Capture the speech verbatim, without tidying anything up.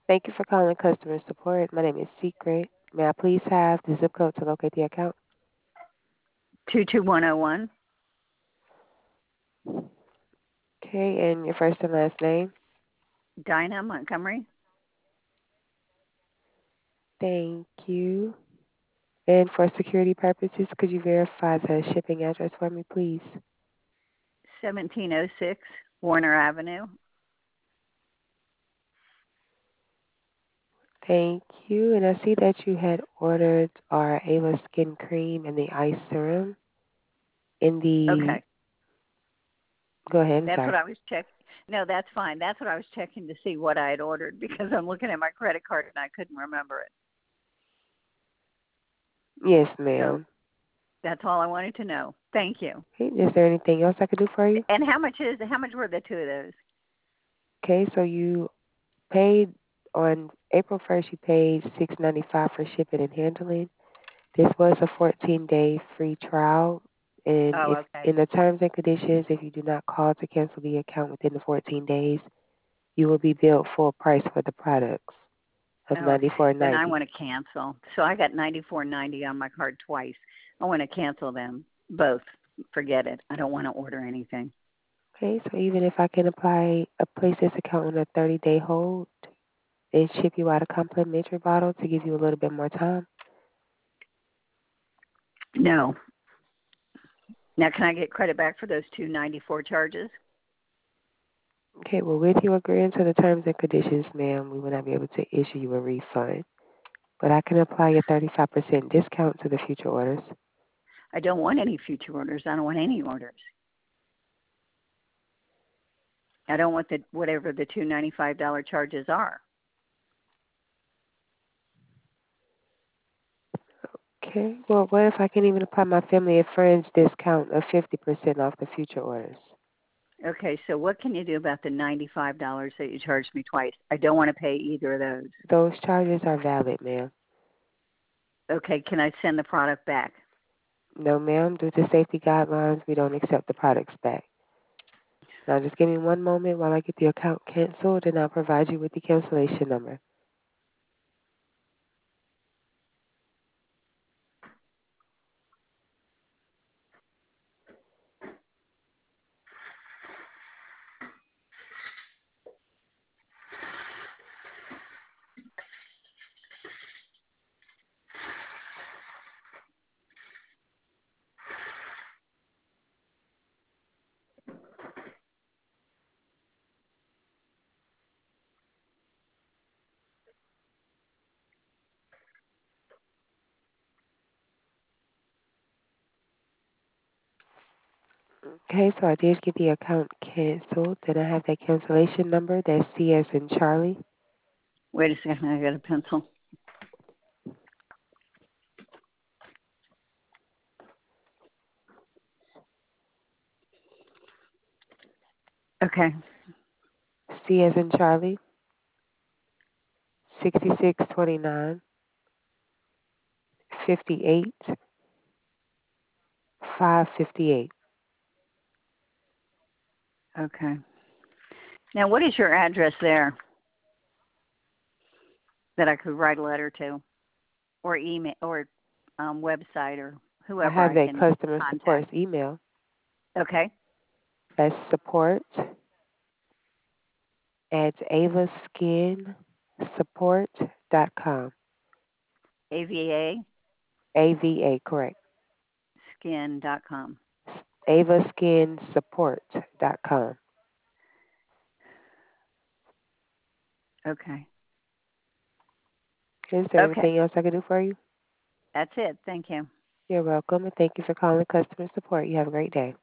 Thank you for calling customer support. My name is Secret. May I please have the zip code to locate the account? two two one zero one. Okay, and your first and last name? Dinah Montgomery. Thank you. And for security purposes, could you verify the shipping address for me, please? seventeen oh six Warner Avenue. Thank you. And I see that you had ordered our Ava Skin Cream and the Ice Serum in the. Okay. Go ahead, I'm That's what sorry. I was checking. No, that's fine. That's what I was checking to see what I had ordered because I'm looking at my credit card and I couldn't remember it. Yes, So ma'am. that's all I wanted to know. Thank you. Okay, is there anything else I could do for you? And how much is how much were the two of those? Okay, so you paid on April first, you paid six ninety five for shipping and handling. This was a fourteen day free trial. And Oh, if okay. in the terms and conditions, if you do not call to cancel the account within the fourteen days, you will be billed full price for the products of ninety Okay. four Then I ninety. want to cancel. So I got ninety four ninety on my card twice. I want to cancel them both. Forget it. I don't want to order anything. Okay, so even if I can apply a place this account on a thirty day hold and ship you out a complimentary bottle to give you a little bit more time. No. Now can I get credit back for those two ninety four charges? Okay, well, with you agreeing to the terms and conditions, ma'am, we will not be able to issue you a refund. But I can apply a thirty-five percent discount to the future orders. I don't want any future orders. I don't want any orders. I don't want the whatever the two ninety five dollar charges are. Okay, well, what if I can even apply my family and friends discount of fifty percent off the future orders? Okay, so what can you do about the ninety five dollars that you charged me twice? I don't want to pay either of those. Those charges are valid, ma'am. Okay, can I send the product back? No, ma'am, due to safety guidelines, we don't accept the products back. Now, just give me one moment while I get the account canceled, and I'll provide you with the cancellation number. Okay, so I did get the account canceled. Then I have that cancellation number. That's C as in Charlie. Wait a second, I got a pencil. Okay. C as in Charlie. Sixty-six twenty-nine fifty-eight five fifty-eight. Okay. Now, what is your address there that I could write a letter to, or email, or um, website, or I whoever have I that can customer contact? support's email. Okay. That's support at avaskin support dot com. A V A A V A, correct. skin dot com. avaskin support dot com. Okay. Is there Okay. anything else I can do for you? That's it. Thank you. You're welcome, and thank you for calling customer support. You have a great day.